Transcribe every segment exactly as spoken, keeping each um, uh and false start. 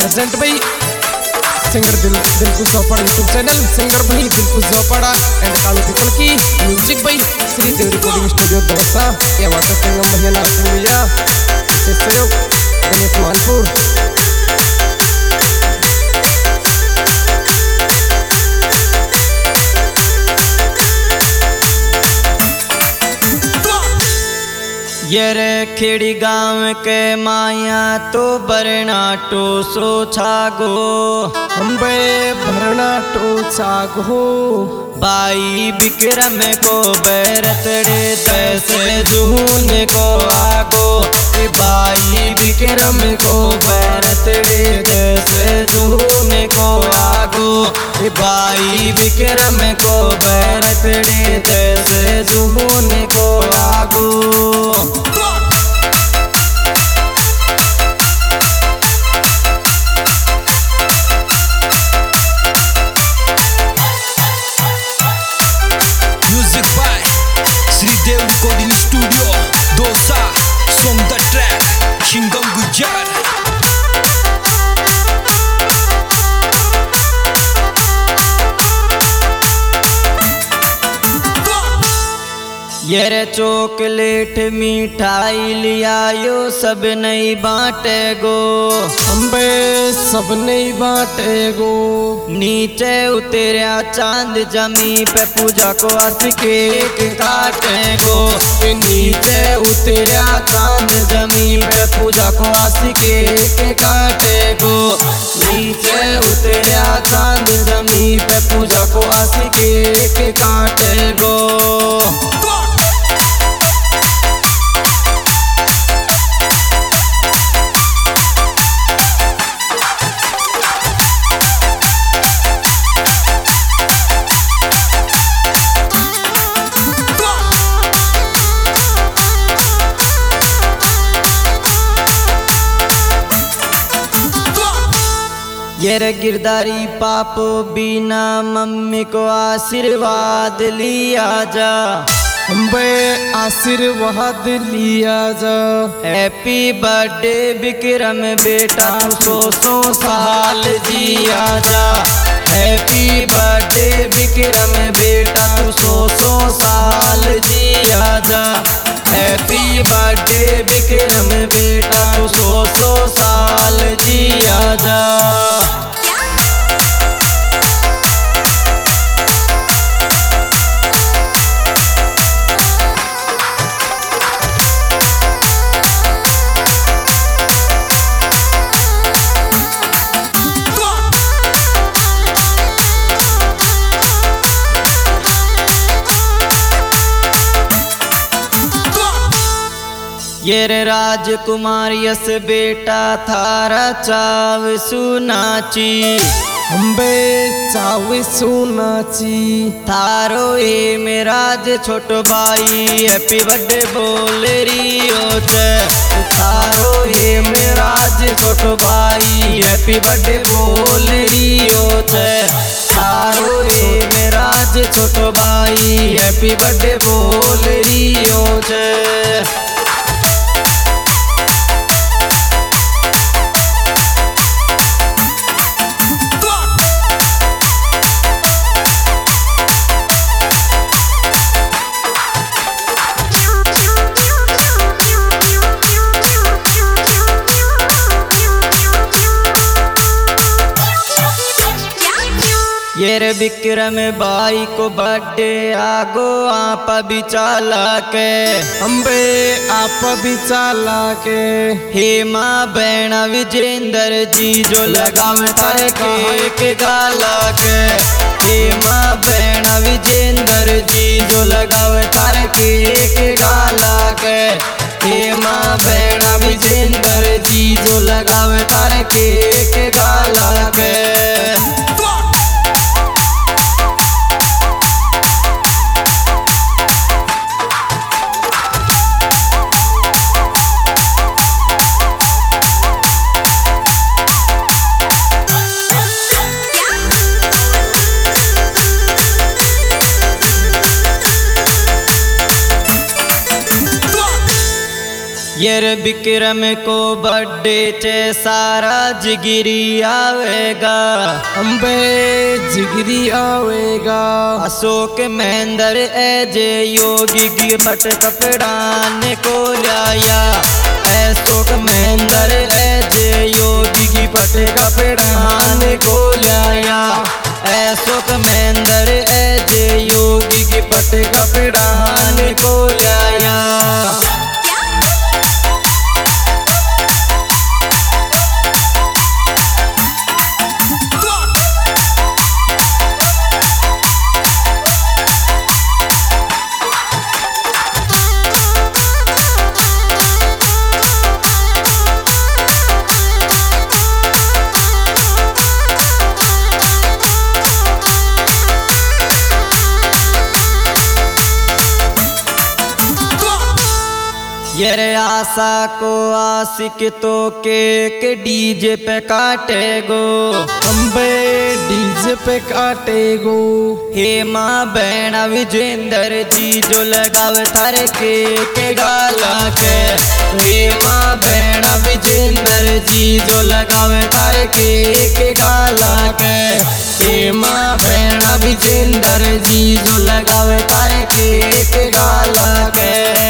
Present भाई singer Dil Dilkush Jopada YouTube channel singer भाई Dilkush Jopada and Kalu Pipal की म्यूजिक भाई श्री देव रिकॉर्डिंग स्टूडियो दोसा ये वाटर संगम भैया नारसिंह भैया सहयोग गणेश मानपुर। ये रे खेड़ी गाँव के माया तो बरनाटो सो छागो अम्बे बरनाटो छागो बाई विक्रम को बैरतड़े तैसे जून को आगो बाई विक्रम को बैरतड़े तैसे जून को आगो बाई विक्रम को बैरतड़े तैसे जून को आगो। Dev Recording Studio Dosa Song the track Shingam Gujar। ये रे चॉकलेट मिठाई लिया यो सब नहीं बांटे गो अम्बे सब नहीं बांटे गो नीचे उतरिया चांद जमी पे पूजा को हंस केक काटे गो नीचे उतरिया चांद जमी पे पूजा को हंस केक काटे गो नीचे उतरिया चांद जमी पे पूजा को हंस केक काटे गो। ये रे गिरधारी पापो बिना मम्मी को आशीर्वाद लिया जा अम्बे आशीर्वाद लिया जा। हैप्पी बर्थडे विक्रम बेटा सौ सौ साल जिया जा हैप्पी बर्थडे विक्रम बेटा तू सौ सौ साल जिया जा हैप्पी बर्थडे विक्रम बेटा तू सौ सौ साल जिया जा। ये रे राजकुमार यस बेटा थारा चाव सुनाची अम्बे चाव सुनाची थारो ए मेराज छोटो भाई हैप्पी बर्थडे बोल रियो चे थारो ए मेराज छोटो भाई हैप्पी बर्थडे बोल रियो चे थारो ए मेराज छोटो भाई हैप्पी बर्थडे बोल रियो चे। ये रे विक्रम भाई को बर्थडे आगो आप बिचाला के अम्बे आप बिचाला के हेमा बैना विजेंद्र जी जो लगावे तारे के गाला के हेमा बैना विजेंद्र जी जो लगावे तारे के गाला के हेमा बैना विजेंद्र जी जो लगावे तारे के गाला के। यर विक्रम को बर्थडे चे सारा जिगिरी आवेगा, अंबे जिगरी आवेगा। अशोक महेंद्र एजे योगी की पट कपड़ाने को लाया, अशोक महेंद्र एजे योगी की पट कपड़ाने को लाया, अशोक महेंद्र एजे योगी की पट कपड़ाने को लाया। यर आशा को आशिक तो केक डीजे पे काटेगो, अंबे डीजे पे काटेगो। हेमा बहना विजेंद्र जी जो लगावे थारे केक गाला के, हेमा बहना विजेंद्र जी जो लगावे थारे केक गाला के, हेमा बहना विजेंद्र जी जो लगावे थारे केक गाला के।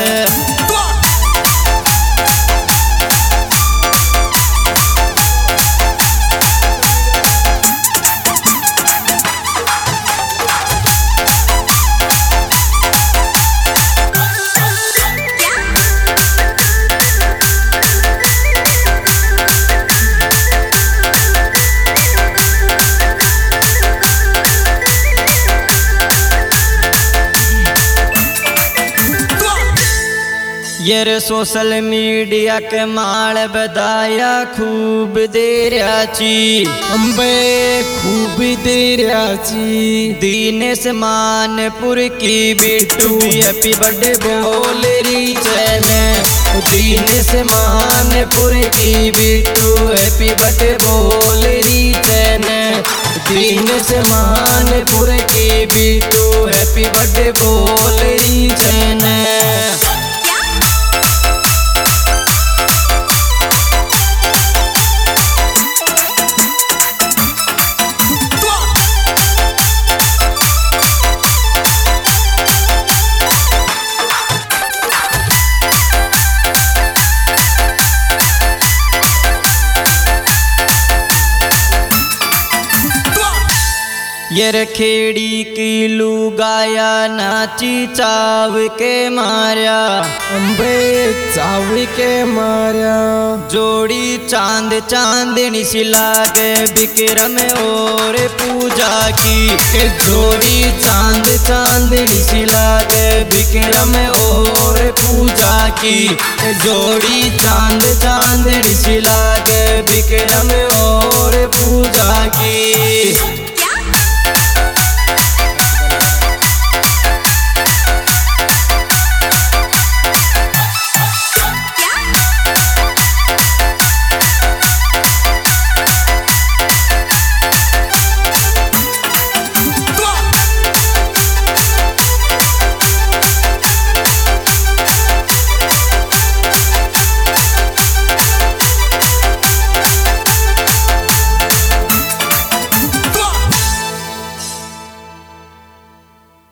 यर सोशल मीडिया के माल बदाया खूब देराची, अंबे खूब देराची। दीनेश मानपुर की बिट्टू हैप्पी बर्थडे बोल रही चैने, दीनेश मानपुर की बिट्टू हैप्पी बर्थडे बोल रही चैने, दीनेश मानपुर की बिट्टू हैप्पी बर्थडे बोल रही चैने। यर खेड़ी की लुगाया नाची चाव के मार्या, अंबे चाव के मार्या। जोड़ी चांद चांदनी सी लागे विक्रम और पूजा की, जोड़ी चांद चांदनी सी लागे विक्रम और पूजा की, जोड़ी चांद चांदनी सी लागे विक्रम और पूजा की।